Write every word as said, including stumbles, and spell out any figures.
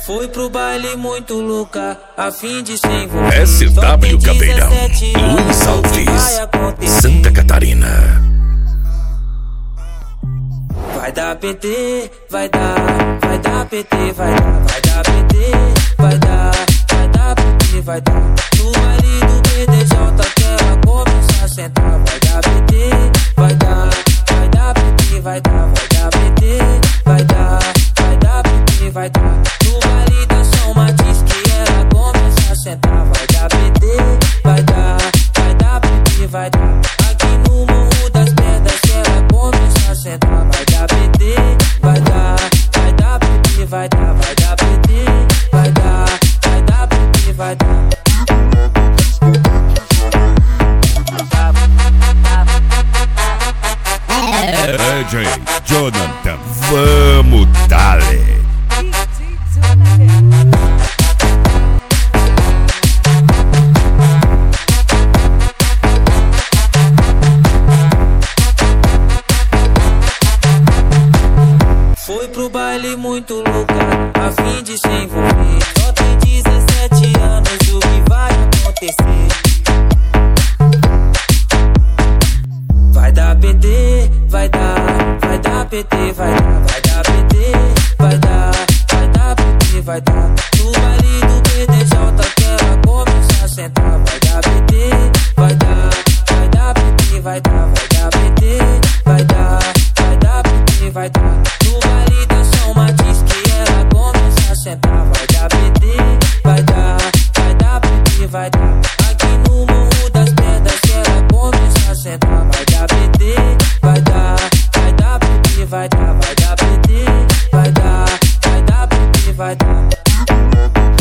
Foi pro baile muito louca, a fim de se envolver. S W Caveirão, Luiz Alves, Santa Catarina. Vai dar P T, vai dar, vai dar P T, vai dar, vai dar P T, vai dar, vai dar P T, vai dar. No baile do B D J que ela começa a sentar. Vai dar P T, vai dar, vai dar P T, vai dar, vai dar P T, vai dar, vai dar P T, vai dar. No baile da São Matiz que ela começa a sentar. Vai dar P T, vai dar, vai dar P T, vai dar. Aqui no Morro das Pedras que ela começa a sentar. Vai dar P T, vai dar, vai dar P T, vai dar, vai dar P T, vai dar, vai dar P T, vai dar. D J Jonathan, vamos dale. Foi pro baile muito louca, a fim de se envolver. Só tem dezessete anos, o que vai acontecer? Vai dar P T, vai dar, vai dar P T, vai dar, vai dar P T, vai dar, vai dar P T, vai dar. No baile do B D J que ela começa a sentar. Vai dar P T, vai dar, vai dar P T, vai dar, vai dar P T, vai dar, vai dar P T, vai dar. No baile da São Matiz que ela começa a sentar. Vai dar P T, vai dar, vai dar P T, vai dar. Aqui no Morro das Pedras que ela começa a sentar. Vai dar P T, vai dar, vai dar P T, vai dar, vai dar P T, vai dar, vai dar P T, vai dar.